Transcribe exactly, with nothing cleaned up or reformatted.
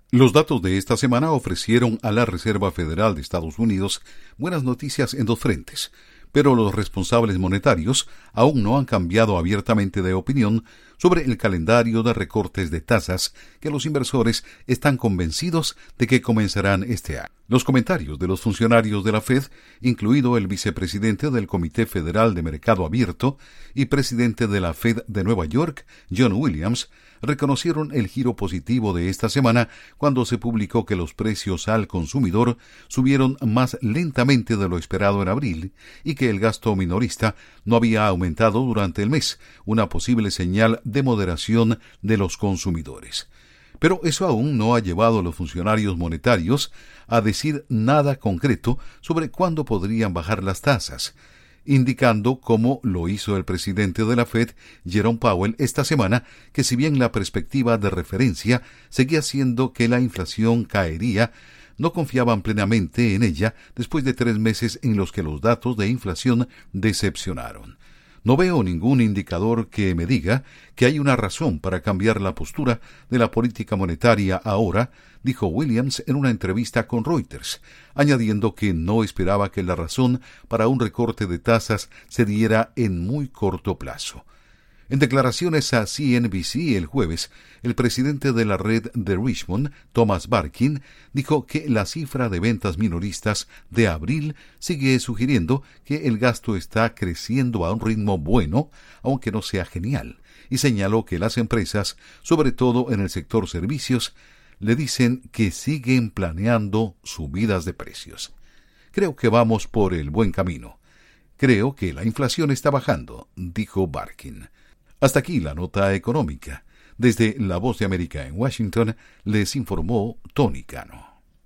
Los datos de esta semana ofrecieron a la Reserva Federal de Estados Unidos buenas noticias en dos frentes, pero los responsables monetarios aún no han cambiado abiertamente de opinión sobre el calendario de recortes de tasas que los inversores están convencidos de que comenzarán este año. Los comentarios de los funcionarios de la Fed, incluido el vicepresidente del Comité Federal de Mercado Abierto y presidente de la Fed de Nueva York, John Williams, reconocieron el giro positivo de esta semana cuando se publicó que los precios al consumidor subieron más lentamente de lo esperado en abril y que el gasto minorista no había aumentado durante el mes, una posible señal de moderación de los consumidores. Pero eso aún no ha llevado a los funcionarios monetarios a decir nada concreto sobre cuándo podrían bajar las tasas, indicando, como lo hizo el presidente de la Fed, Jerome Powell, esta semana, que si bien la perspectiva de referencia seguía siendo que la inflación caería, no confiaban plenamente en ella después de tres meses en los que los datos de inflación decepcionaron. No veo ningún indicador que me diga que hay una razón para cambiar la postura de la política monetaria ahora, dijo Williams en una entrevista con Reuters, añadiendo que no esperaba que la razón para un recorte de tasas se diera en muy corto plazo. En declaraciones a C N B C el jueves, el presidente de la red de Richmond, Thomas Barkin, dijo que la cifra de ventas minoristas de abril sigue sugiriendo que el gasto está creciendo a un ritmo bueno, aunque no sea genial, y señaló que las empresas, sobre todo en el sector servicios, le dicen que siguen planeando subidas de precios. Creo que vamos por el buen camino. Creo que la inflación está bajando, dijo Barkin. Hasta aquí la nota económica. Desde La Voz de América en Washington, les informó Tony Cano.